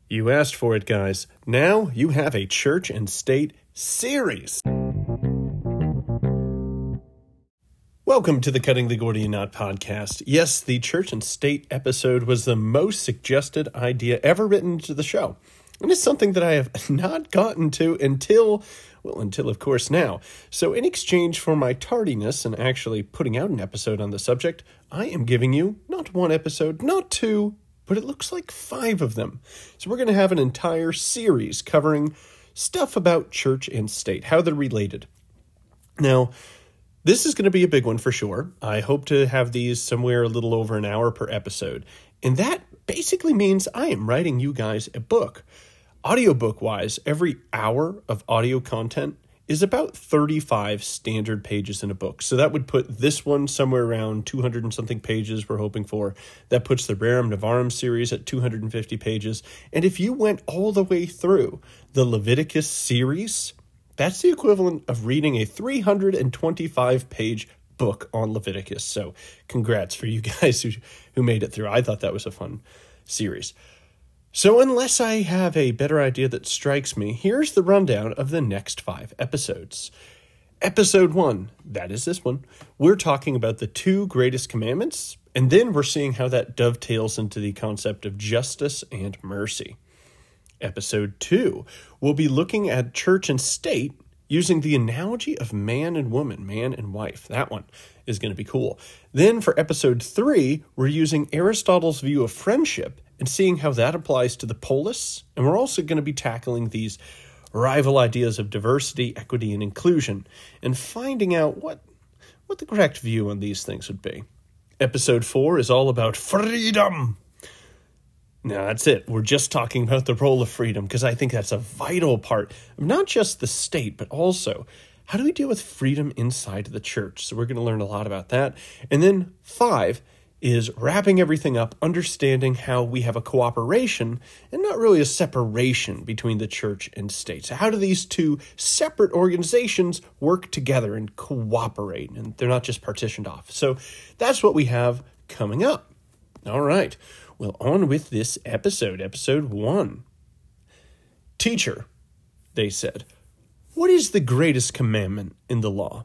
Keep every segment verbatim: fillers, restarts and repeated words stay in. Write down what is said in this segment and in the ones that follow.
You asked for it, guys. Now you have a Church and State series. Welcome to the Cutting the Gordian Knot podcast. Yes, the Church and State episode was the most suggested idea ever written to the show. And it's something that I have not gotten to until, well, until of course now. So in exchange for my tardiness and actually putting out an episode on the subject, I am giving you not one episode, not two, but it looks like five of them. So we're going to have an entire series covering stuff about church and state, how they're related. Now, this is going to be a big one for sure. I hope to have these somewhere a little over an hour per episode. And that basically means I am writing you guys a book. Audiobook-wise, every hour of audio content is about thirty-five standard pages in a book. So that would put this one somewhere around two hundred and something pages we're hoping for. That puts the Rerum Novarum series at two hundred fifty pages. And if you went all the way through the Leviticus series, that's the equivalent of reading a three hundred twenty-five page book on Leviticus. So congrats for you guys who, who made it through. I thought that was a fun series. So unless I have a better idea that strikes me, here's the rundown of the next five episodes. Episode one, that is this one, we're talking about the two greatest commandments, and then we're seeing how that dovetails into the concept of justice and mercy. Episode two, we'll be looking at church and state using the analogy of man and woman, man and wife. That one is going to be cool. Then for episode three, we're using Aristotle's view of friendship and seeing how that applies to the polis. And we're also going to be tackling these rival ideas of diversity, equity, and inclusion, and finding out what, what the correct view on these things would be. Episode four is all about freedom. Now, that's it. We're just talking about the role of freedom because I think that's a vital part of not just the state, but also how do we deal with freedom inside the church? So we're going to learn a lot about that. And then five is wrapping everything up, understanding how we have a cooperation and not really a separation between the church and state. So how do these two separate organizations work together and cooperate? And they're not just partitioned off. So that's what we have coming up. All right. Well, on with this episode, episode one. Teacher, they said, what is the greatest commandment in the law?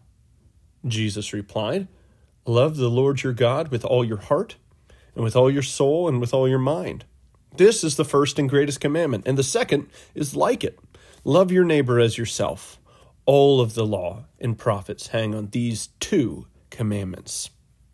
Jesus replied, love the Lord your God with all your heart, and with all your soul, and with all your mind. This is the first and greatest commandment, and the second is like it. Love your neighbor as yourself. All of the law and prophets hang on these two commandments.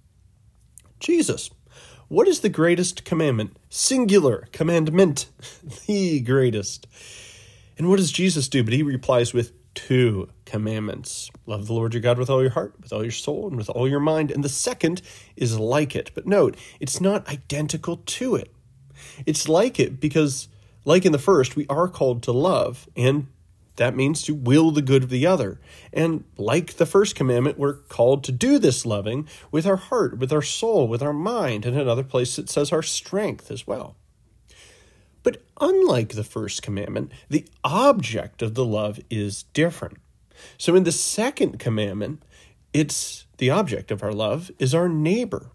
Jesus, what is the greatest commandment? Singular commandment, the greatest. And what does Jesus do? But he replies with two commandments. Love the Lord your God with all your heart, with all your soul, and with all your mind. And the second is like it. But note, it's not identical to it. It's like it because, like in the first, we are called to love, and that means to will the good of the other. And like the first commandment, we're called to do this loving with our heart, with our soul, with our mind. And another place it says our strength as well. But unlike the first commandment, the object of the love is different. So in the second commandment, it's the object of our love is our neighbor.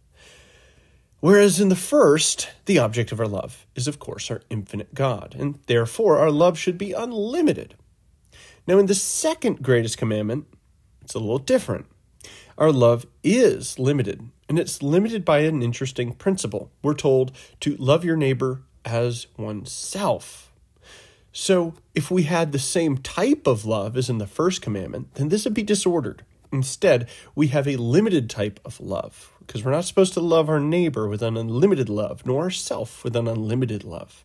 Whereas in the first, the object of our love is, of course, our infinite God, and therefore our love should be unlimited. Now, in the second greatest commandment, it's a little different. Our love is limited, and it's limited by an interesting principle. We're told to love your neighbor as oneself. So if we had the same type of love as in the first commandment, then this would be disordered. Instead, we have a limited type of love, because we're not supposed to love our neighbor with an unlimited love, nor ourself with an unlimited love.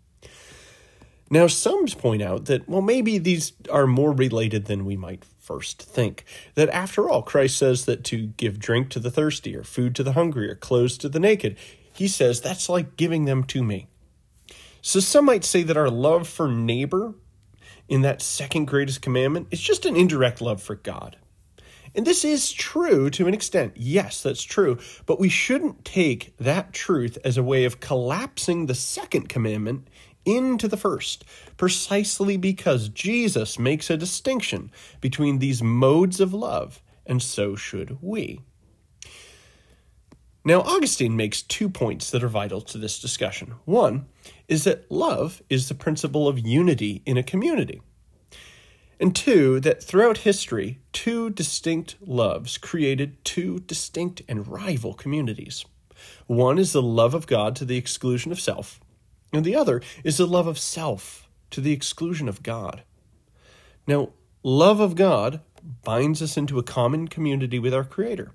Now, some point out that, well, maybe these are more related than we might first think. That after all, Christ says that to give drink to the thirsty, or food to the hungry, or clothes to the naked, he says that's like giving them to me. So some might say that our love for neighbor in that second greatest commandment is just an indirect love for God. And this is true to an extent. Yes, that's true. But we shouldn't take that truth as a way of collapsing the second commandment into the first, precisely because Jesus makes a distinction between these modes of love, and so should we. Now, Augustine makes two points that are vital to this discussion. One is that love is the principle of unity in a community. And two, that throughout history, two distinct loves created two distinct and rival communities. One is the love of God to the exclusion of self, and the other is the love of self to the exclusion of God. Now, love of God binds us into a common community with our Creator.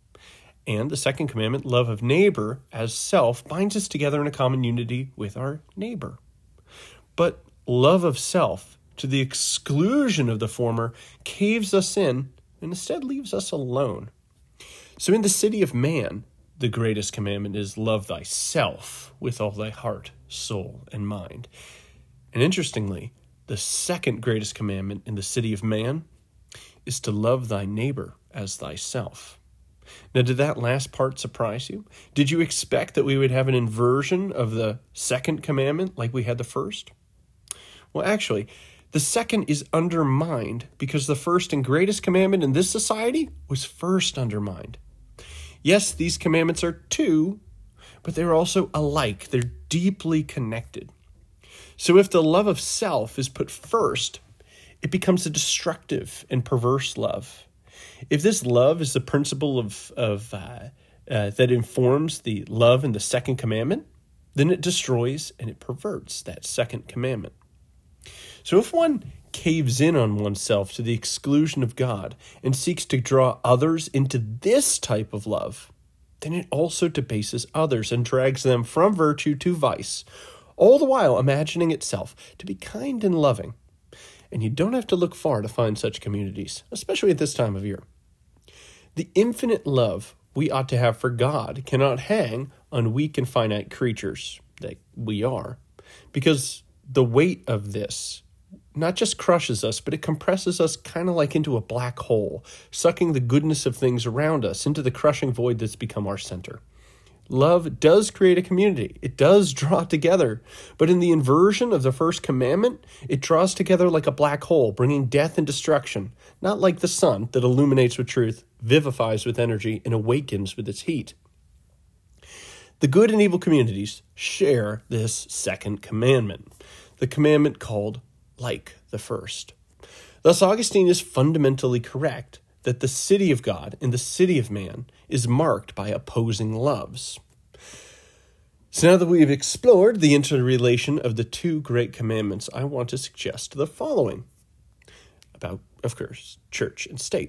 And the second commandment, love of neighbor as self, binds us together in a common unity with our neighbor. But love of self to the exclusion of the former caves us in and instead leaves us alone. So in the city of man, the greatest commandment is love thyself with all thy heart, soul, and mind. And interestingly, the second greatest commandment in the city of man is to love thy neighbor as thyself. Now, did that last part surprise you? Did you expect that we would have an inversion of the second commandment like we had the first? Well, actually, the second is undermined because the first and greatest commandment in this society was first undermined. Yes, these commandments are two, but they're also alike. They're deeply connected. So if the love of self is put first, it becomes a destructive and perverse love. If this love is the principle of, of uh, uh, that informs the love in the second commandment, then it destroys and it perverts that second commandment. So if one caves in on oneself to the exclusion of God and seeks to draw others into this type of love, then it also debases others and drags them from virtue to vice, all the while imagining itself to be kind and loving. And you don't have to look far to find such communities, especially at this time of year. The infinite love we ought to have for God cannot hang on weak and finite creatures that we are, because the weight of this not just crushes us, but it compresses us kind of like into a black hole, sucking the goodness of things around us into the crushing void that's become our center. Love does create a community. It does draw together. But in the inversion of the first commandment, it draws together like a black hole, bringing death and destruction, not like the sun that illuminates with truth, vivifies with energy, and awakens with its heat. The good and evil communities share this second commandment, the commandment called like the first. Thus, Augustine is fundamentally correct that the city of God and the city of man is marked by opposing loves. So now that we've explored the interrelation of the two great commandments, I want to suggest the following about, of course, church and state.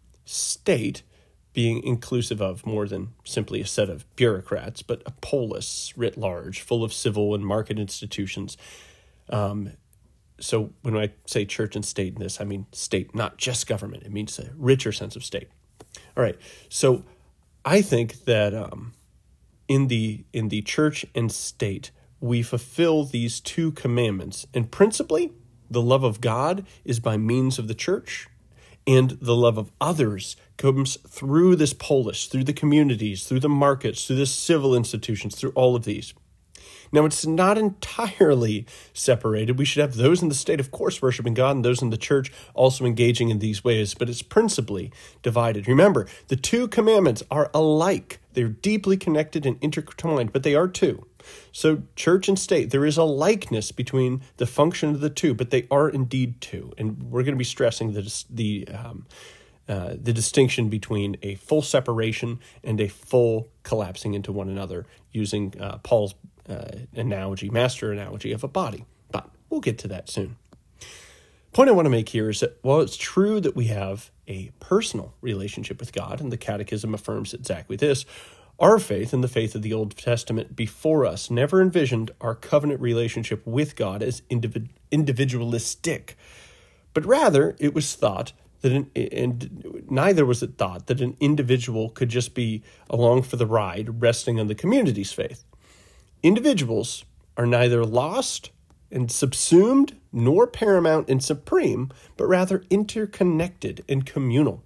State being inclusive of more than simply a set of bureaucrats, but a polis writ large, full of civil and market institutions. Um, So when I say church and state in this, I mean state, not just government. It means a richer sense of state. All right. So I think that um, in the in the church and state, we fulfill these two commandments. And principally, the love of God is by means of the church, and the love of others comes through this polis, through the communities, through the markets, through the civil institutions, through all of these. Now, it's not entirely separated. We should have those in the state, of course, worshiping God, and those in the church also engaging in these ways, but it's principally divided. Remember, the two commandments are alike. They're deeply connected and intertwined, but they are two. So church and state, there is a likeness between the function of the two, but they are indeed two. And we're going to be stressing the, the, um, uh, the distinction between a full separation and a full collapsing into one another using uh, Paul's Uh, analogy, master analogy of a body. But we'll get to that soon. Point I want to make here is that while it's true that we have a personal relationship with God, and the Catechism affirms exactly this, our faith and the faith of the Old Testament before us never envisioned our covenant relationship with God as individ- individualistic, but rather it was thought that an, and neither was it thought that an individual could just be along for the ride, resting on the community's faith. Individuals are neither lost and subsumed nor paramount and supreme, but rather interconnected and communal.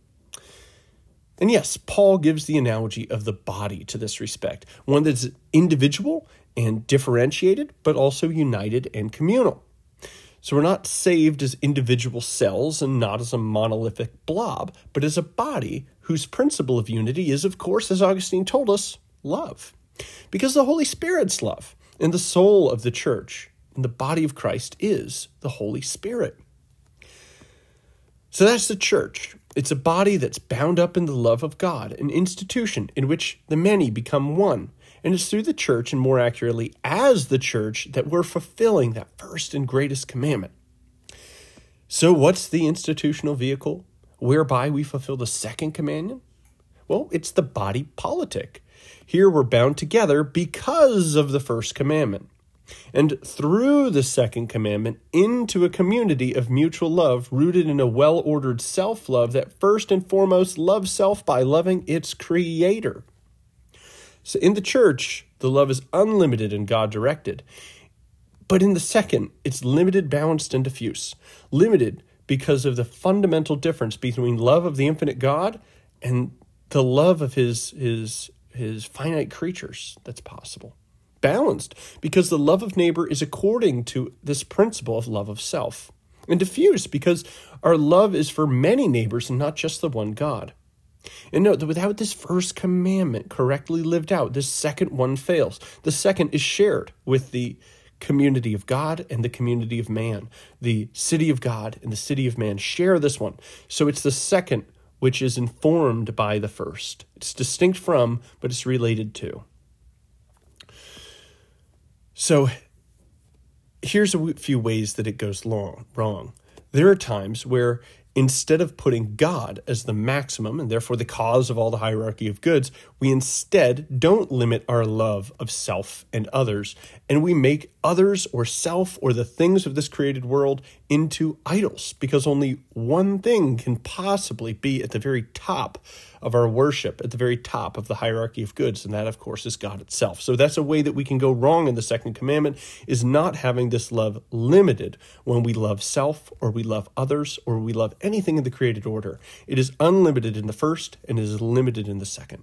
And yes, Paul gives the analogy of the body to this respect, one that's individual and differentiated, but also united and communal. So we're not saved as individual cells and not as a monolithic blob, but as a body whose principle of unity is, of course, as Augustine told us, love. Because the Holy Spirit's love. And the soul of the church and the body of Christ is the Holy Spirit. So that's the church. It's a body that's bound up in the love of God, an institution in which the many become one. And it's through the church, and more accurately, as the church, that we're fulfilling that first and greatest commandment. So what's the institutional vehicle whereby we fulfill the second commandment? Well, it's the body politic. Here we're bound together because of the first commandment. And through the second commandment into a community of mutual love rooted in a well-ordered self-love that first and foremost loves self by loving its creator. So in the church, the love is unlimited and God-directed. But in the second, it's limited, balanced, and diffuse. Limited because of the fundamental difference between love of the infinite God and the love of his, his, his finite creatures that's possible. Balanced because the love of neighbor is according to this principle of love of self. And diffuse because our love is for many neighbors and not just the one God. And note that without this first commandment correctly lived out, this second one fails. The second is shared with the community of God and the community of man. The city of God and the city of man share this one. So it's the second which is informed by the first. It's distinct from, but it's related to. So here's a few ways that it goes long, wrong. There are times where instead of putting God as the maximum and therefore the cause of all the hierarchy of goods, we instead don't limit our love of self and others, and we make others or self or the things of this created world into idols, because only one thing can possibly be at the very top of our worship, at the very top of the hierarchy of goods, and that, of course, is God itself. So that's a way that we can go wrong in the second commandment, is not having this love limited when we love self or we love others or we love anything in the created order. It is unlimited in the first and it is limited in the second.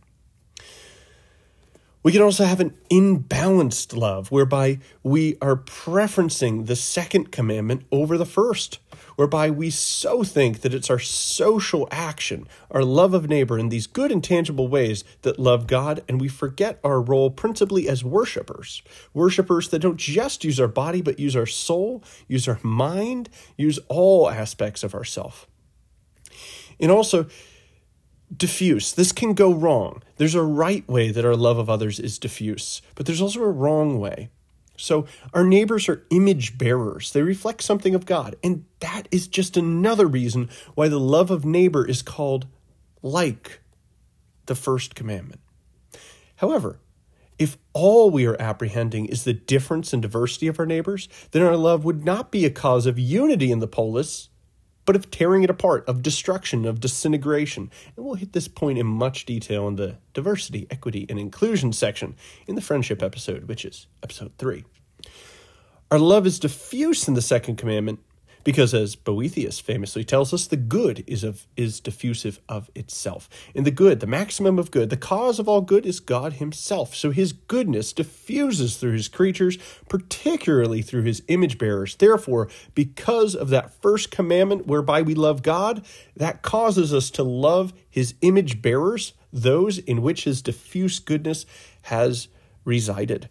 We can also have an imbalanced love, whereby we are preferencing the second commandment over the first, whereby we so think that it's our social action, our love of neighbor in these good and tangible ways that love God, and we forget our role principally as worshipers, worshipers that don't just use our body, but use our soul, use our mind, use all aspects of ourself. And also, diffuse. This can go wrong. There's a right way that our love of others is diffuse, but there's also a wrong way. So our neighbors are image bearers. They reflect something of God. And that is just another reason why the love of neighbor is called like the first commandment. However, if all we are apprehending is the difference and diversity of our neighbors, then our love would not be a cause of unity in the polis, but of tearing it apart, of destruction, of disintegration. And we'll hit this point in much detail in the diversity, equity, and inclusion section in the friendship episode, which is episode three. Our love is diffuse in the second commandment because, as Boethius famously tells us, the good is of is diffusive of itself. In the good, the maximum of good, the cause of all good is God himself. So his goodness diffuses through his creatures, particularly through his image bearers. Therefore, because of that first commandment whereby we love God, that causes us to love his image bearers, those in which his diffuse goodness has resided.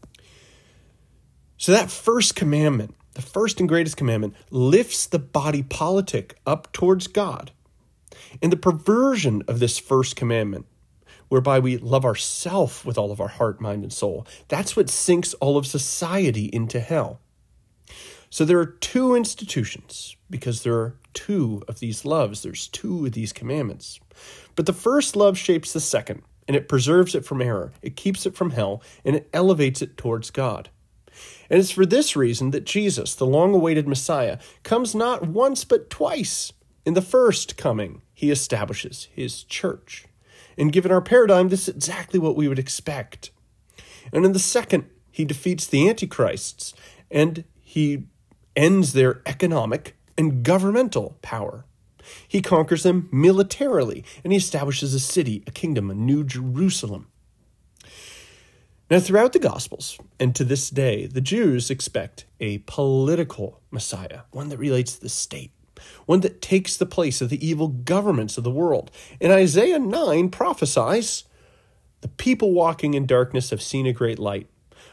So that first commandment, the first and greatest commandment, lifts the body politic up towards God. And the perversion of this first commandment, whereby we love ourself with all of our heart, mind, and soul, that's what sinks all of society into hell. So there are two institutions, because there are two of these loves. There's two of these commandments. But the first love shapes the second, and it preserves it from error. It keeps it from hell, and it elevates it towards God. And it's for this reason that Jesus, the long-awaited Messiah, comes not once but twice. In the first coming, he establishes his church. And given our paradigm, this is exactly what we would expect. And in the second, he defeats the antichrists, and he ends their economic and governmental power. He conquers them militarily, and he establishes a city, a kingdom, a new Jerusalem. Now, throughout the Gospels, and to this day, the Jews expect a political Messiah, one that relates to the state, one that takes the place of the evil governments of the world. And Isaiah nine prophesies, "The people walking in darkness have seen a great light.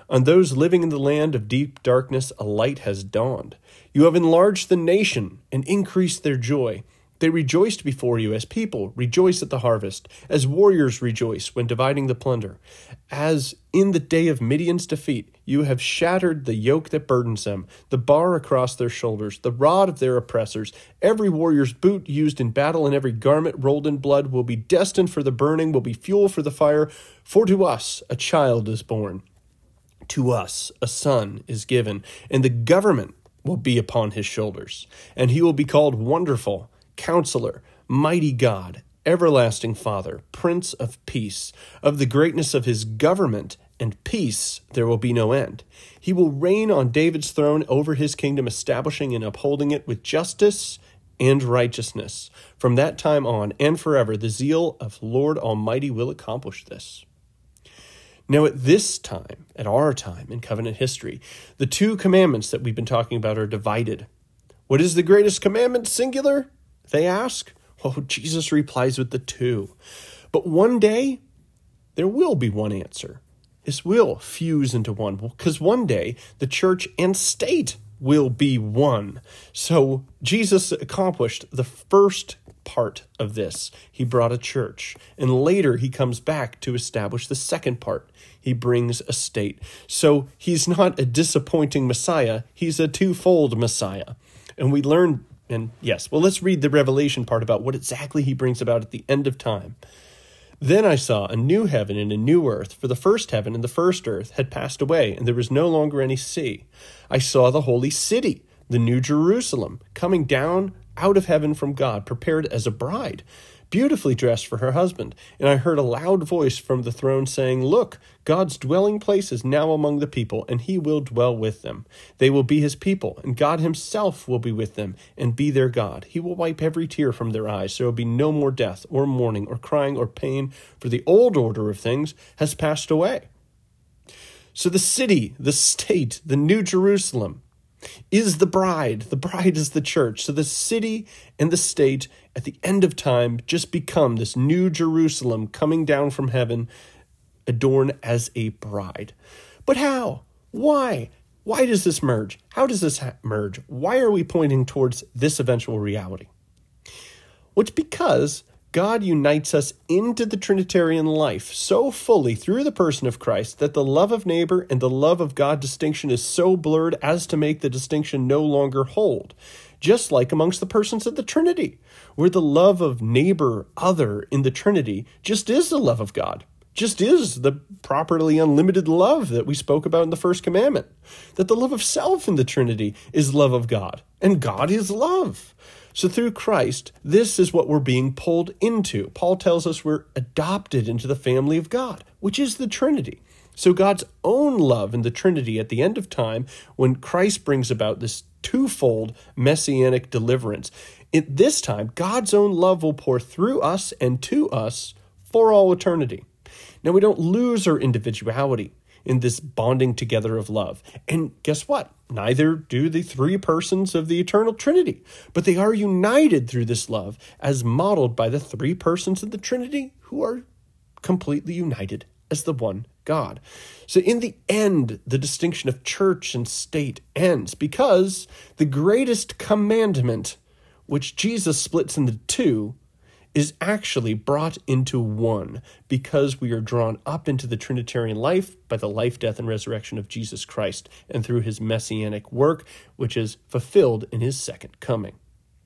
On those living in the land of deep darkness, a light has dawned. You have enlarged the nation and increased their joy. They rejoiced before you as people rejoice at the harvest, as warriors rejoice when dividing the plunder. As in the day of Midian's defeat, you have shattered the yoke that burdens them, the bar across their shoulders, the rod of their oppressors. Every warrior's boot used in battle and every garment rolled in blood will be destined for the burning, will be fuel for the fire. For to us a child is born. To us a son is given, and the government will be upon his shoulders. And he will be called Wonderful, Counselor, Mighty God, Everlasting Father, Prince of Peace. Of the greatness of his government and peace there will be no end. He will reign on David's throne over his kingdom, establishing and upholding it with justice and righteousness. From that time on and forever, the zeal of Lord Almighty will accomplish this. Now, at this time, at our time in covenant history, the two commandments that we've been talking about are divided. What is the greatest commandment, singular? They ask. Oh, Jesus replies with the two. But one day, there will be one answer. This will fuse into one, because one day the church and state will be one. So Jesus accomplished the first part of this. He brought a church, and later he comes back to establish the second part. He brings a state. So he's not a disappointing Messiah. He's a twofold Messiah. And we learn, and yes, well, let's read the Revelation part about what exactly he brings about at the end of time. Then I saw a new heaven and a new earth, for the first heaven and the first earth had passed away, and there was no longer any sea. I saw the holy city, the new Jerusalem, coming down out of heaven from God, prepared as a bride, beautifully dressed for her husband. And I heard a loud voice from the throne saying, Look, God's dwelling place is now among the people, and he will dwell with them. They will be his people, and God himself will be with them and be their God. He will wipe every tear from their eyes. There will be no more death or mourning or crying or pain, for the old order of things has passed away. So the city, the state, the new Jerusalem is the bride. The bride is the church. So the city and the state at the end of time just become this new Jerusalem coming down from heaven, adorned as a bride. But how? Why? Why does this merge? How does this ha- merge? Why are we pointing towards this eventual reality? Well, it's because God unites us into the Trinitarian life so fully through the person of Christ that the love of neighbor and the love of God distinction is so blurred as to make the distinction no longer hold. Just like amongst the persons of the Trinity, where the love of neighbor, other in the Trinity just is the love of God, just is the properly unlimited love that we spoke about in the first commandment, that the love of self in the Trinity is love of God, and God is love. So through Christ, this is what we're being pulled into. Paul tells us we're adopted into the family of God, which is the Trinity. So God's own love in the Trinity at the end of time, when Christ brings about this twofold messianic deliverance, at this time, God's own love will pour through us and to us for all eternity. Now, we don't lose our individuality in this bonding together of love. And guess what? Neither do the three persons of the eternal Trinity, but they are united through this love as modeled by the three persons of the Trinity who are completely united as the one God. So in the end, the distinction of church and state ends because the greatest commandment, which Jesus splits into two, is actually brought into one because we are drawn up into the Trinitarian life by the life, death, and resurrection of Jesus Christ and through his messianic work, which is fulfilled in his second coming.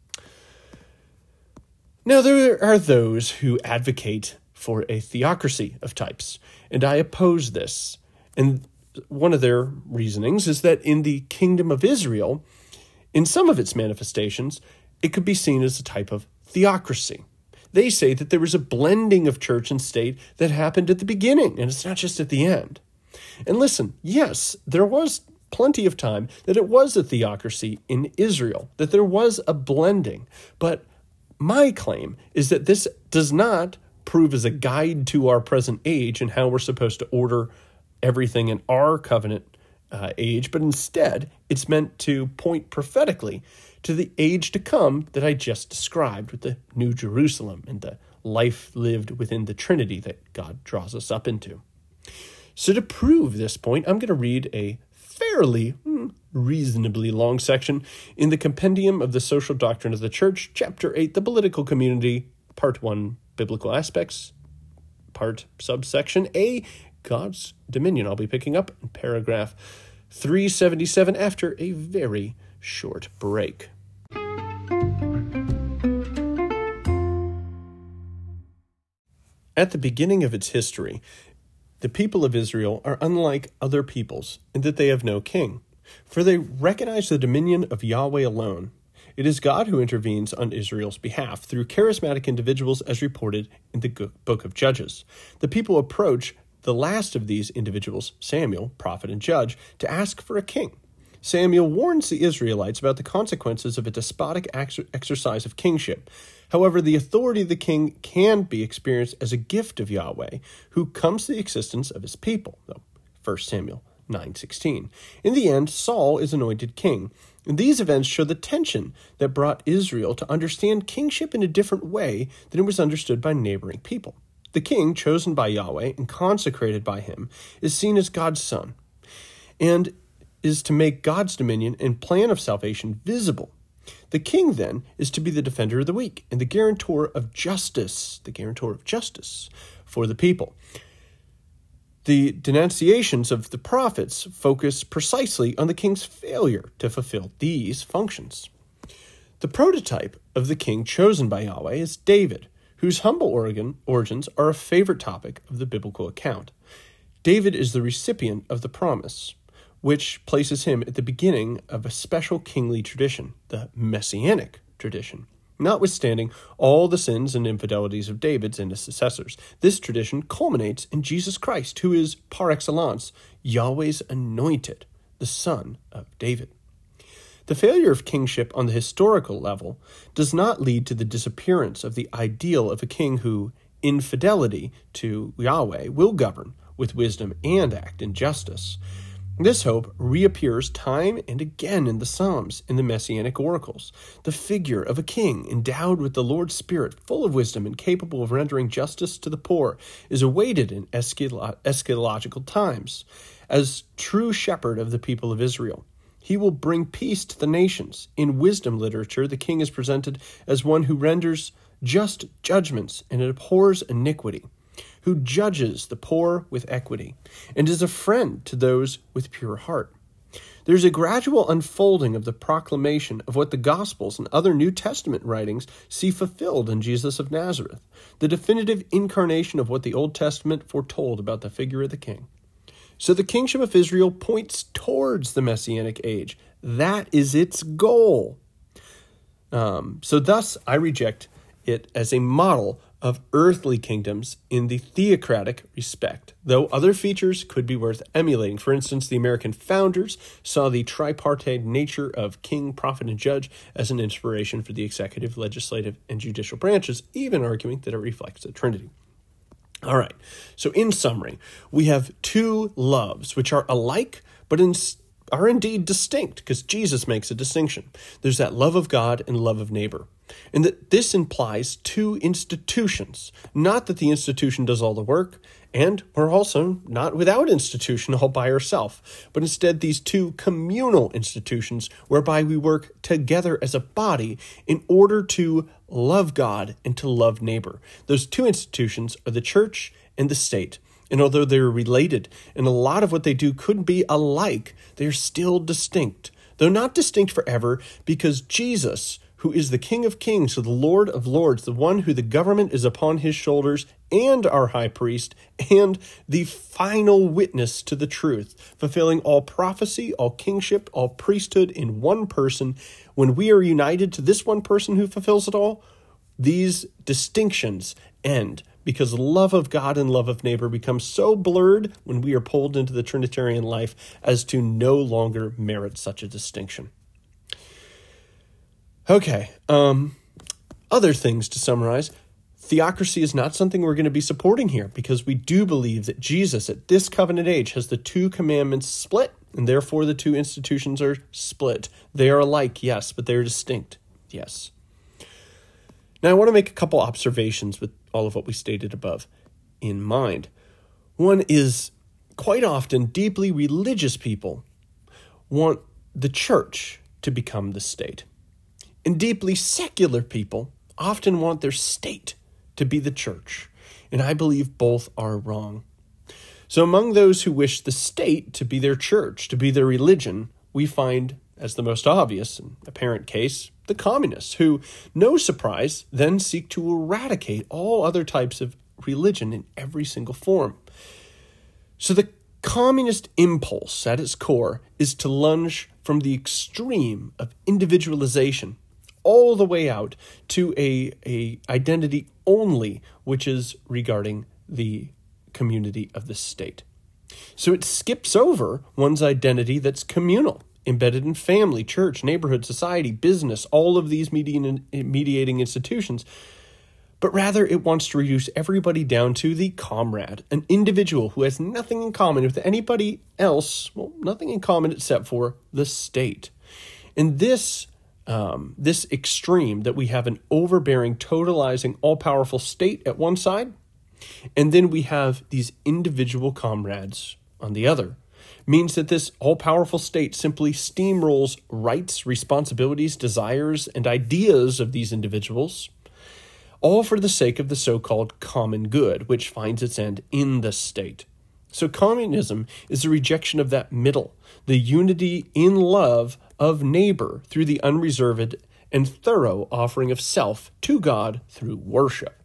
Now, there are those who advocate for a theocracy of types, and I oppose this. And one of their reasonings is that in the kingdom of Israel, in some of its manifestations, it could be seen as a type of theocracy. They say that there was a blending of church and state that happened at the beginning, and it's not just at the end. And listen, yes, there was plenty of time that it was a theocracy in Israel, that there was a blending. But my claim is that this does not prove as a guide to our present age and how we're supposed to order everything in our covenant uh, age, but instead it's meant to point prophetically to the age to come that I just described with the New Jerusalem and the life lived within the Trinity that God draws us up into. So to prove this point, I'm going to read a fairly, reasonably long section in the Compendium of the Social Doctrine of the Church, Chapter eight, The Political Community, Part one, Biblical Aspects, Part subsection A, God's Dominion. I'll be picking up in paragraph three seventy-seven after a very short break. At the beginning of its history, the people of Israel are unlike other peoples in that they have no king, for they recognize the dominion of Yahweh alone. It is God who intervenes on Israel's behalf through charismatic individuals as reported in the book of Judges. The people approach the last of these individuals, Samuel, prophet and judge, to ask for a king. Samuel warns the Israelites about the consequences of a despotic ex- exercise of kingship. However, the authority of the king can be experienced as a gift of Yahweh, who comes to the existence of his people. First Samuel nine sixteen. In the end, Saul is anointed king. And these events show the tension that brought Israel to understand kingship in a different way than it was understood by neighboring people. The king, chosen by Yahweh and consecrated by him, is seen as God's son, and is to make God's dominion and plan of salvation visible. The king, then, is to be the defender of the weak and the guarantor of justice, the guarantor of justice for the people. The denunciations of the prophets focus precisely on the king's failure to fulfill these functions. The prototype of the king chosen by Yahweh is David, whose humble origin, origins are a favorite topic of the biblical account. David is the recipient of the promise, which places him at the beginning of a special kingly tradition, the Messianic tradition. Notwithstanding all the sins and infidelities of David's and his successors, this tradition culminates in Jesus Christ, who is, par excellence, Yahweh's anointed, the son of David. The failure of kingship on the historical level does not lead to the disappearance of the ideal of a king who, in fidelity to Yahweh, will govern with wisdom and act in justice. This hope reappears time and again in the Psalms, in the Messianic oracles. The figure of a king endowed with the Lord's Spirit, full of wisdom and capable of rendering justice to the poor, is awaited in eschatological times as true shepherd of the people of Israel. He will bring peace to the nations. In wisdom literature, the king is presented as one who renders just judgments and abhors iniquity, who judges the poor with equity, and is a friend to those with pure heart. There's a gradual unfolding of the proclamation of what the Gospels and other New Testament writings see fulfilled in Jesus of Nazareth, the definitive incarnation of what the Old Testament foretold about the figure of the king. So the kingship of Israel points towards the Messianic age. That is its goal. Um, so thus, I reject it as a model of earthly kingdoms in the theocratic respect, though other features could be worth emulating. For instance, the American founders saw the tripartite nature of king, prophet, and judge as an inspiration for the executive, legislative, and judicial branches, even arguing that it reflects the Trinity. All right, so in summary, we have two loves which are alike, but in, are indeed distinct, because Jesus makes a distinction. There's that love of God and love of neighbor. And that this implies two institutions, not that the institution does all the work, and we're also not without institution all by ourselves, but instead these two communal institutions whereby we work together as a body in order to love God and to love neighbor. Those two institutions are the church and the state. And although they're related, and a lot of what they do could be alike, they're still distinct, though not distinct forever, because Jesus, who is the King of Kings, the Lord of Lords, the one who the government is upon his shoulders, and our high priest, and the final witness to the truth, fulfilling all prophecy, all kingship, all priesthood in one person. When we are united to this one person who fulfills it all, these distinctions end, because love of God and love of neighbor become so blurred when we are pulled into the Trinitarian life as to no longer merit such a distinction. Okay, um, other things to summarize. Theocracy is not something we're going to be supporting here, because we do believe that Jesus at this covenant age has the two commandments split, and therefore the two institutions are split. They are alike, yes, but they're distinct, yes. Now I want to make a couple observations with all of what we stated above in mind. One is quite often, deeply religious people want the church to become the state. And deeply secular people often want their state to be the church. And I believe both are wrong. So among those who wish the state to be their church, to be their religion, we find, as the most obvious and apparent case, the communists, who, no surprise, then seek to eradicate all other types of religion in every single form. So the communist impulse at its core is to lunge from the extreme of individualization all the way out to a, a identity only, which is regarding the community of the state. So it skips over one's identity that's communal, embedded in family, church, neighborhood, society, business, all of these mediating, mediating institutions, but rather it wants to reduce everybody down to the comrade, an individual who has nothing in common with anybody else, well, nothing in common except for the state. And this um, this extreme that we have an overbearing, totalizing, all-powerful state at one side, and then we have these individual comrades on the other, means that this all-powerful state simply steamrolls rights, responsibilities, desires, and ideas of these individuals, all for the sake of the so-called common good, which finds its end in the state. So communism is a rejection of that middle, the unity in love of neighbor through the unreserved and thorough offering of self to God through worship.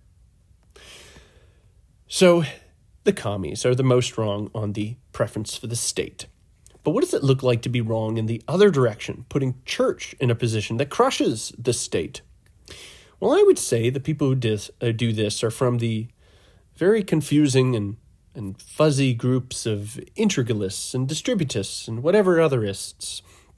So the commies are the most wrong on the preference for the state. But what does it look like to be wrong in the other direction, putting church in a position that crushes the state? Well, I would say the people who dis, uh, do this are from the very confusing and, and fuzzy groups of integralists and distributists and whatever otherists,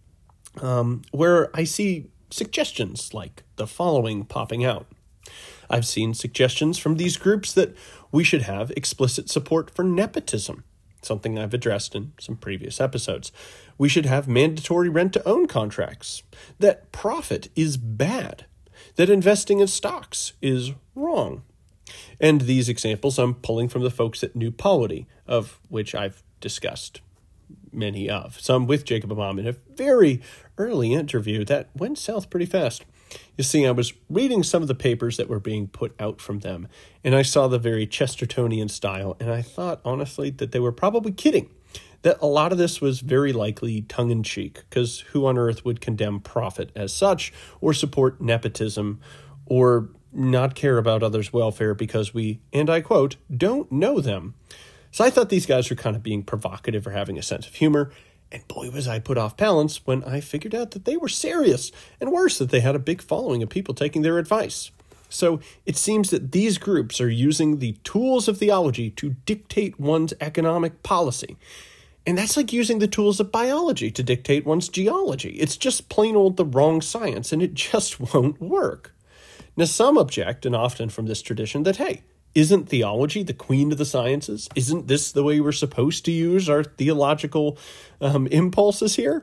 um, where I see suggestions like the following popping out. I've seen suggestions from these groups that we should have explicit support for nepotism, something I've addressed in some previous episodes. We should have mandatory rent-to-own contracts, that profit is bad, that investing in stocks is wrong. And these examples I'm pulling from the folks at New Polity, of which I've discussed many of, some with Jacob Amam in a very early interview that went south pretty fast. You see, I was reading some of the papers that were being put out from them, and I saw the very Chestertonian style, and I thought, honestly, that they were probably kidding, that a lot of this was very likely tongue-in-cheek, because who on earth would condemn profit as such, or support nepotism, or not care about others' welfare because we, and I quote, don't know them. So I thought these guys were kind of being provocative or having a sense of humor, and boy was I put off balance when I figured out that they were serious, and worse, that they had a big following of people taking their advice. So it seems that these groups are using the tools of theology to dictate one's economic policy. And that's like using the tools of biology to dictate one's geology. It's just plain old the wrong science, and it just won't work. Now, some object, and often from this tradition, that, hey, isn't theology the queen of the sciences? Isn't this the way we're supposed to use our theological um, impulses here?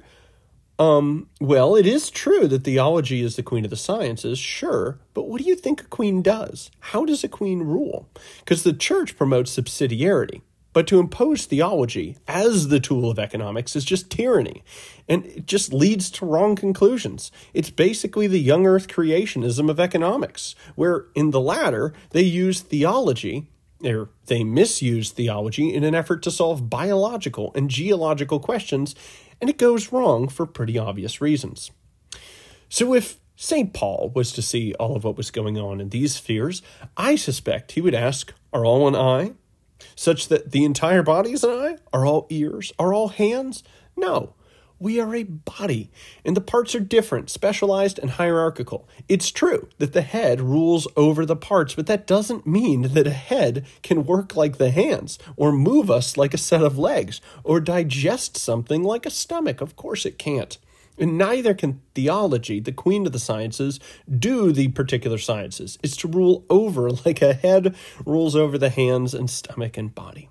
Um, well, it is true that theology is the queen of the sciences, sure, but what do you think a queen does? How does a queen rule? Because the church promotes subsidiarity, but to impose theology as the tool of economics is just tyranny, and it just leads to wrong conclusions. It's basically the young earth creationism of economics, where in the latter, they use theology, or they misuse theology in an effort to solve biological and geological questions, and it goes wrong for pretty obvious reasons. So if Saint Paul was to see all of what was going on in these spheres, I suspect he would ask, are all one eye? Such that the entire body is an eye? Are all ears? Are all hands? No. We are a body, and the parts are different, specialized, and hierarchical. It's true that the head rules over the parts, but that doesn't mean that a head can work like the hands, or move us like a set of legs, or digest something like a stomach. Of course it can't. And neither can theology, the queen of the sciences, do the particular sciences. It's to rule over like a head rules over the hands and stomach and body.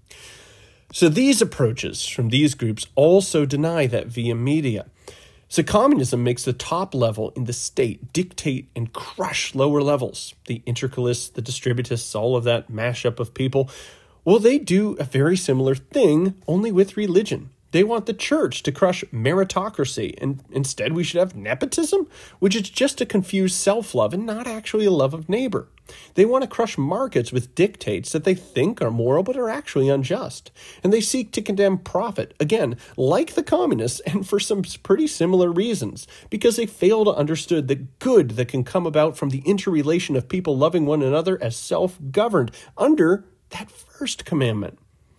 So these approaches from these groups also deny that via media. So communism makes the top level in the state dictate and crush lower levels. The integralists, the distributists, all of that mashup of people Well, they do a very similar thing, only with religion. They want the church to crush meritocracy, and instead we should have nepotism, which is just to confuse self-love and not actually a love of neighbor. They want to crush markets with dictates that they think are moral but are actually unjust. And they seek to condemn profit, again, like the communists, and for some pretty similar reasons, because they fail to understand the good that can come about from the interrelation of people loving one another as self-governed under that first commandment.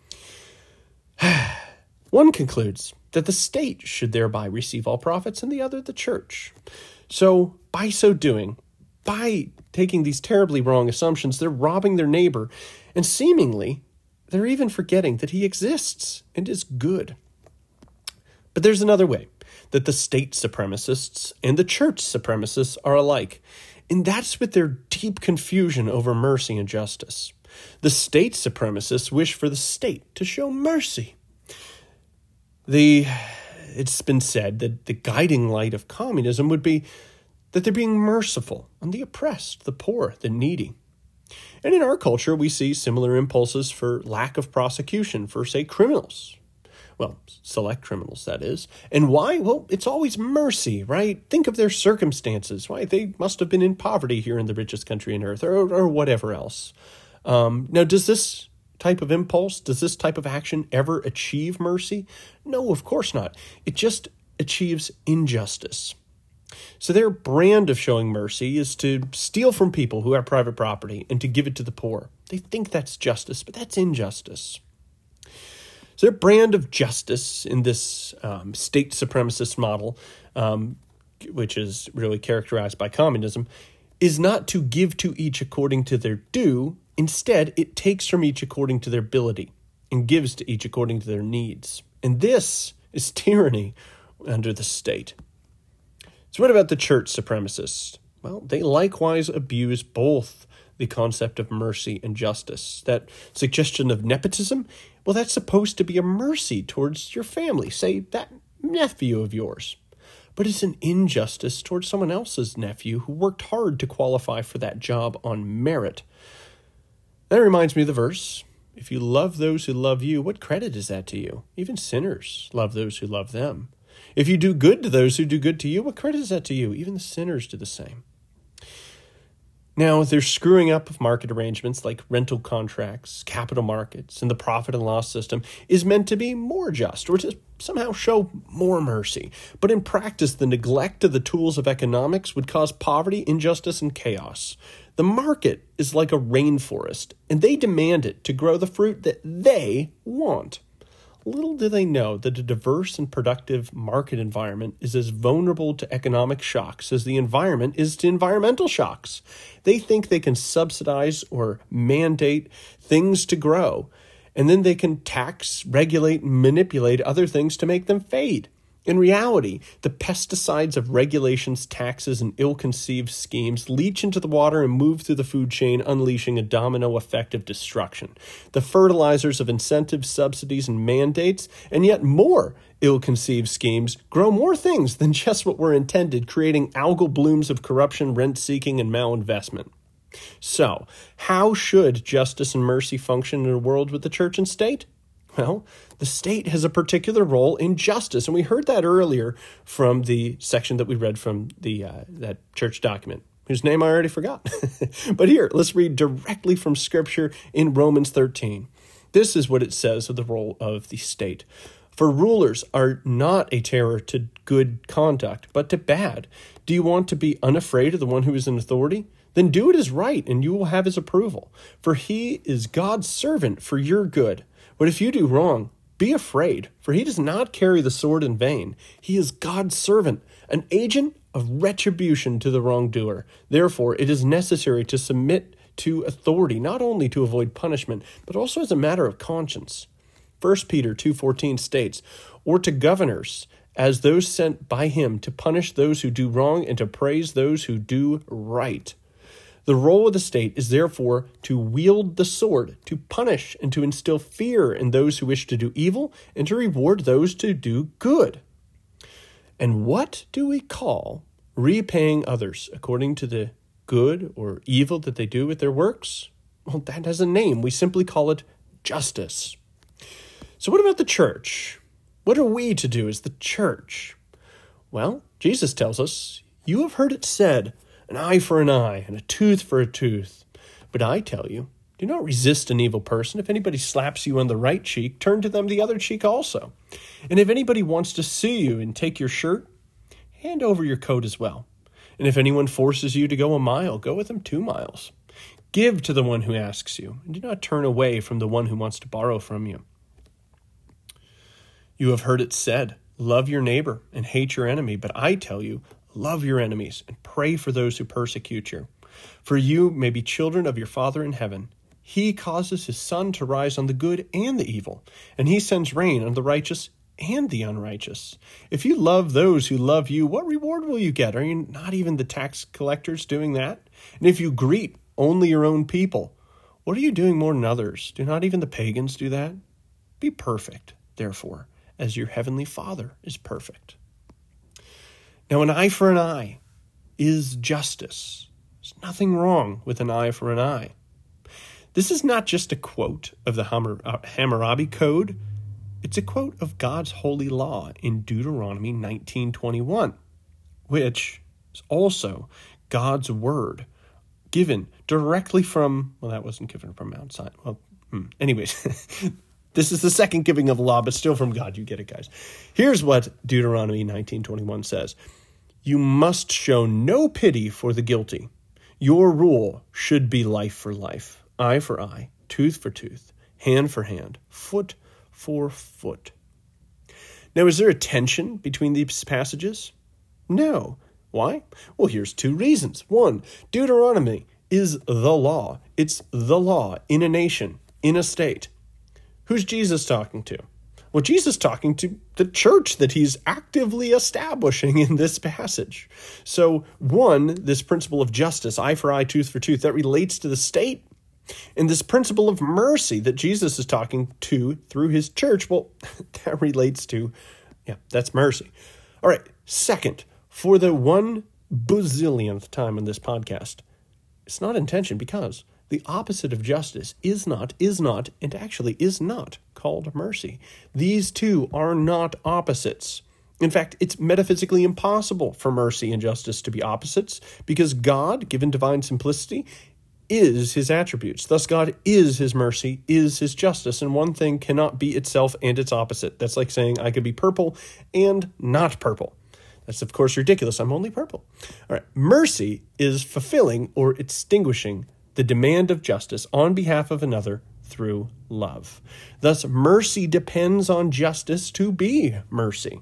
One concludes that the state should thereby receive all profits and the other the church. So by so doing, by taking these terribly wrong assumptions, they're robbing their neighbor, and seemingly they're even forgetting that he exists and is good. But there's another way that the state supremacists and the church supremacists are alike, and that's with their deep confusion over mercy and justice. The state supremacists wish for the state to show mercy. The, it's been said that the guiding light of communism would be that they're being merciful on the oppressed, the poor, the needy. And in our culture, we see similar impulses for lack of prosecution for, say, criminals. Well, select criminals, that is. And why? Well, it's always mercy, right? Think of their circumstances, right? They must have been in poverty here in the richest country on earth, or, or whatever else. Um, now, does this type of impulse, does this type of action ever achieve mercy? No, of course not. It just achieves injustice. So their brand of showing mercy is to steal from people who have private property and to give it to the poor. They think that's justice, but that's injustice. So their brand of justice in this um, state supremacist model, um, which is really characterized by communism, is not to give to each according to their due. Instead, it takes from each according to their ability and gives to each according to their needs. And this is tyranny under the state. So what about the church supremacists? Well, they likewise abuse both the concept of mercy and justice. That suggestion of nepotism, well, that's supposed to be a mercy towards your family, say that nephew of yours. But it's an injustice towards someone else's nephew who worked hard to qualify for that job on merit. That reminds me of the verse, if you love those who love you, what credit is that to you? Even sinners love those who love them. If you do good to those who do good to you, what credit is that to you? Even the sinners do the same. Now, there's screwing up of market arrangements like rental contracts, capital markets, and the profit and loss system is meant to be more just or to somehow show more mercy. But in practice, the neglect of the tools of economics would cause poverty, injustice, and chaos. The market is like a rainforest, and they demand it to grow the fruit that they want. Little do they know that a diverse and productive market environment is as vulnerable to economic shocks as the environment is to environmental shocks. They think they can subsidize or mandate things to grow, and then they can tax, regulate, and manipulate other things to make them fade. In reality, the pesticides of regulations, taxes, and ill-conceived schemes leach into the water and move through the food chain, unleashing a domino effect of destruction. The fertilizers of incentives, subsidies, and mandates, and yet more ill-conceived schemes, grow more things than just what were intended, creating algal blooms of corruption, rent-seeking, and malinvestment. So, how should justice and mercy function in a world with the church and state? Well, the state has a particular role in justice, and we heard that earlier from the section that we read from the uh, that church document, whose name I already forgot. But here, let's read directly from Scripture in Romans thirteen. This is what it says of the role of the state. For rulers are not a terror to good conduct, but to bad. Do you want to be unafraid of the one who is in authority? Then do what is right, and you will have his approval. For he is God's servant for your good. But if you do wrong, be afraid, for he does not carry the sword in vain. He is God's servant, an agent of retribution to the wrongdoer. Therefore, it is necessary to submit to authority, not only to avoid punishment, but also as a matter of conscience. First Peter two fourteen states, or to governors, as those sent by him to punish those who do wrong and to praise those who do right. The role of the state is therefore to wield the sword, to punish and to instill fear in those who wish to do evil, and to reward those who do good. And what do we call repaying others according to the good or evil that they do with their works? Well, that has a name. We simply call it justice. So what about the church? What are we to do as the church? Well, Jesus tells us, you have heard it said, an eye for an eye and a tooth for a tooth. But I tell you, do not resist an evil person. If anybody slaps you on the right cheek, turn to them the other cheek also. And if anybody wants to sue you and take your shirt, hand over your coat as well. And if anyone forces you to go a mile, go with them two miles. Give to the one who asks you, and do not turn away from the one who wants to borrow from you. You have heard it said, love your neighbor and hate your enemy. But I tell you, love your enemies and pray for those who persecute you. For you may be children of your Father in heaven. He causes his sun to rise on the good and the evil, and he sends rain on the righteous and the unrighteous. If you love those who love you, what reward will you get? Are you not even the tax collectors doing that? And if you greet only your own people, what are you doing more than others? Do not even the pagans do that? Be perfect, therefore, as your heavenly Father is perfect. Now, an eye for an eye is justice. There's nothing wrong with an eye for an eye. This is not just a quote of the Hammurabi Code. It's a quote of God's holy law in Deuteronomy nineteen twenty-one, which is also God's word given directly from, well, that wasn't given from Mount Sinai. Well, hmm. anyways, this is the second giving of the law, but still from God. You get it, guys. Here's what Deuteronomy nineteen twenty-one says. You must show no pity for the guilty. Your rule should be life for life. Eye for eye, tooth for tooth, hand for hand, foot for foot. Now, is there a tension between these passages? No. Why? Well, here's two reasons. One, Deuteronomy is the law. It's the law in a nation, in a state. Who's Jesus talking to? Well, Jesus is talking to the church that he's actively establishing in this passage. So, one, this principle of justice, eye for eye, tooth for tooth, that relates to the state. And this principle of mercy that Jesus is talking to through his church, well, that relates to, yeah, that's mercy. All right, second, for the one bazillionth time in this podcast, it's not intention because the opposite of justice is not, is not, and actually is not called mercy. These two are not opposites. In fact, it's metaphysically impossible for mercy and justice to be opposites because God, given divine simplicity, is his attributes. Thus, God is his mercy, is his justice, and one thing cannot be itself and its opposite. That's like saying I could be purple and not purple. That's, of course, ridiculous. I'm only purple. All right. Mercy is fulfilling or extinguishing the demand of justice on behalf of another through love. Thus, mercy depends on justice to be mercy.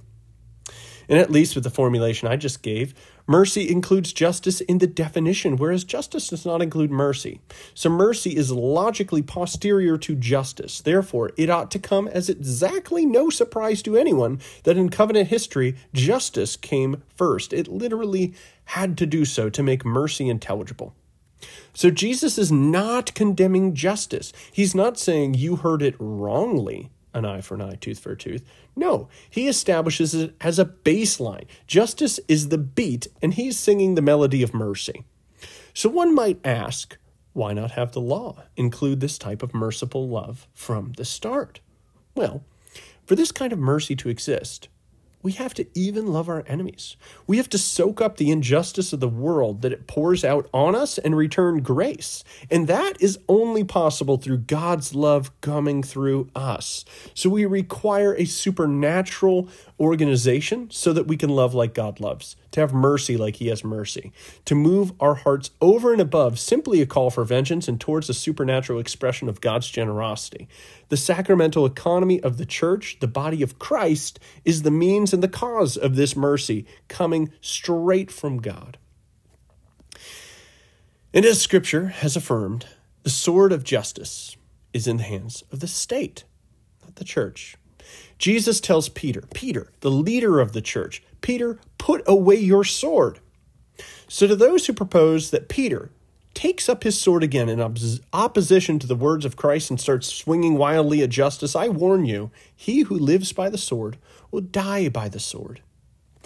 And at least with the formulation I just gave, mercy includes justice in the definition, whereas justice does not include mercy. So mercy is logically posterior to justice. Therefore, it ought to come as exactly no surprise to anyone that in covenant history, justice came first. It literally had to do so to make mercy intelligible. So Jesus is not condemning justice. He's not saying you heard it wrongly, an eye for an eye, tooth for a tooth. No, he establishes it as a baseline. Justice is the beat, and he's singing the melody of mercy. So one might ask, why not have the law include this type of merciful love from the start? Well, for this kind of mercy to exist, we have to even love our enemies. We have to soak up the injustice of the world that it pours out on us and return grace. And that is only possible through God's love coming through us. So we require a supernatural organization so that we can love like God loves, to have mercy like he has mercy, to move our hearts over and above simply a call for vengeance and towards a supernatural expression of God's generosity. The sacramental economy of the church, the body of Christ, is the means and the cause of this mercy coming straight from God. And as Scripture has affirmed, the sword of justice is in the hands of the state, not the church. Jesus tells Peter, Peter, the leader of the church, Peter, put away your sword. So to those who propose that Peter takes up his sword again in opposition to the words of Christ and starts swinging wildly at justice, I warn you, he who lives by the sword will die by the sword.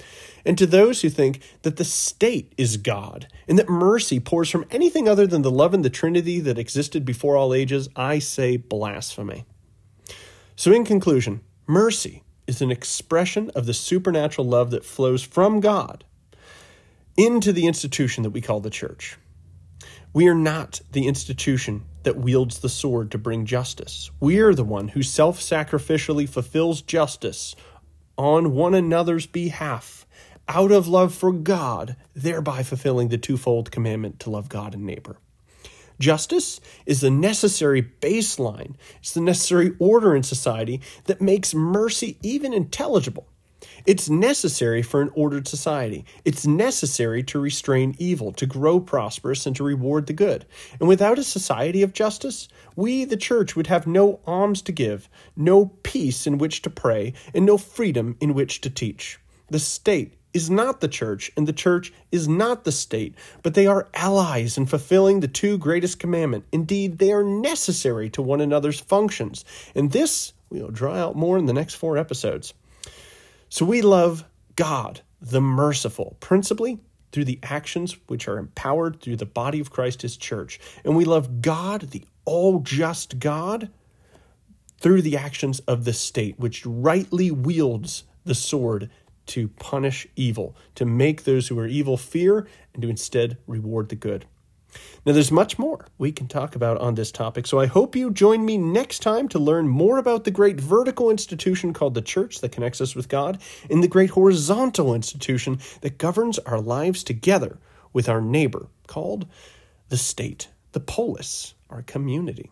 And to those who think that the state is God and that mercy pours from anything other than the love in the Trinity that existed before all ages, I say blasphemy. So in conclusion, mercy is an expression of the supernatural love that flows from God into the institution that we call the church. We are not the institution that wields the sword to bring justice. We are the one who self-sacrificially fulfills justice on one another's behalf, out of love for God, thereby fulfilling the twofold commandment to love God and neighbor. Justice is the necessary baseline. It's the necessary order in society that makes mercy even intelligible. It's necessary for an ordered society. It's necessary to restrain evil, to grow prosperous, and to reward the good. And without a society of justice, we, the church, would have no alms to give, no peace in which to pray, and no freedom in which to teach. The state is not the church, and the church is not the state, but they are allies in fulfilling the two greatest commandments. Indeed, they are necessary to one another's functions. And this we'll draw out more in the next four episodes. So we love God, the merciful, principally through the actions which are empowered through the body of Christ, his church. And we love God, the all-just God, through the actions of the state, which rightly wields the sword to punish evil, to make those who are evil fear, and to instead reward the good. Now, there's much more we can talk about on this topic, so I hope you join me next time to learn more about the great vertical institution called the church that connects us with God, and the great horizontal institution that governs our lives together with our neighbor, called the state, the polis, our community.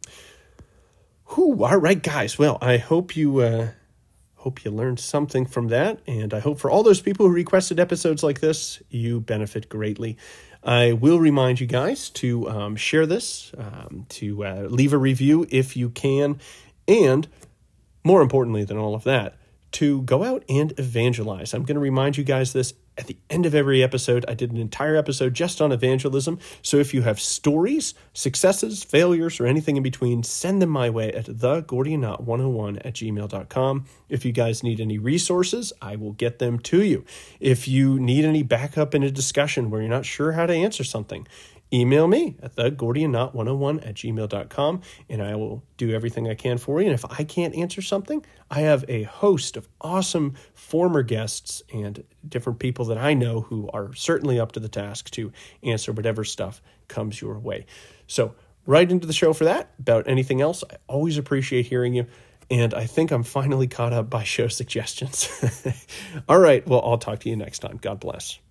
Whew, all right, guys. Well, I hope you... Uh, Hope you learned something from that, and I hope for all those people who requested episodes like this, you benefit greatly. I will remind you guys to um, share this, um, to uh, leave a review if you can, and more importantly than all of that, to go out and evangelize. I'm going to remind you guys this at the end of every episode. I did an entire episode just on evangelism. So if you have stories, successes, failures, or anything in between, send them my way at the gordian knot one oh one at gmail dot com. If you guys need any resources, I will get them to you. If you need any backup in a discussion where you're not sure how to answer something, email me at the gordian knot one oh one at gmail dot com, and I will do everything I can for you. And if I can't answer something, I have a host of awesome former guests and different people that I know who are certainly up to the task to answer whatever stuff comes your way. So right into the show for that. About anything else, I always appreciate hearing you, and I think I'm finally caught up by show suggestions. All right, well, I'll talk to you next time. God bless.